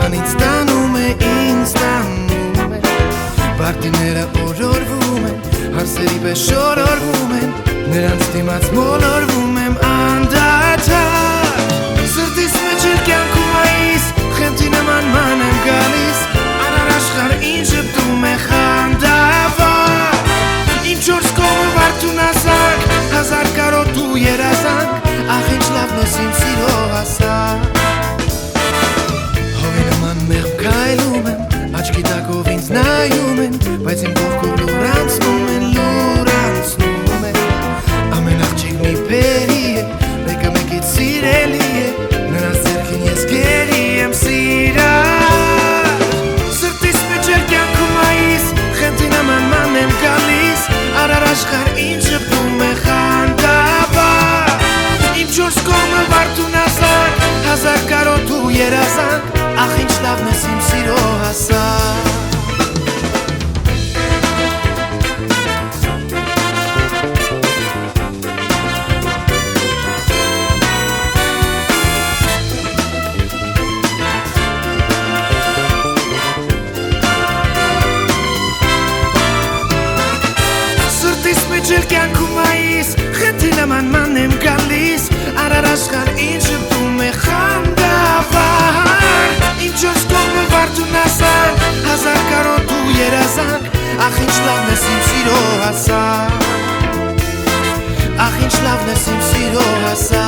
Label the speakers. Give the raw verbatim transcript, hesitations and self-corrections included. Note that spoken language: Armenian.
Speaker 1: Նման ինձ տանում է, ինձ տանում է Վարդիները օրորվում են, հարսերի պես շորորվում են Նրանց դիմաց մոլորվում եմ անդադար Սրտիս մեջ էլ կյանքում այիս, խենթի նման ման եմ գալիս Արար աշխար ինձ ժպտում է խանդավար Իմ չորս կողը վարդուն ասակ, հազար կարոտ ու երազանք Ախ ինչ լավն ես իմ սիրո հասակ Հովի նման մեղմ քայլում եմ, աչքի տակով ինձ նայում են Բայց իմ կողքով լուր անցնում են, լուր անցնում են Ամեն աղջիկ մի պերի է, մեկը մեկից սիրելի է Նրանց ձեռքին ես գերի եմ սիրար Սրտիս մեջ էլ կյանքում այիս, խենթի նման ման եմ գալիս Արար աշխար ինձ ժպտում է խանդավար Իմ չորս կողմը վարդուն ասակ, հազար կարոտ ու երազանք Ախ ինչ լավն ես իմ սիրո հասակ Ջեր կյանքում այիս, խենթի նման ման եմ գալիս Արար աշխար ինձ ժպտում է խանդավար Իմ չորս կողմը վարդուն ասար, հազար կարոտ ու երազանք Ախ ինչ լավն ես իմ սիրո հասակ Ախ ինչ լավն ես իմ սիրո հասակ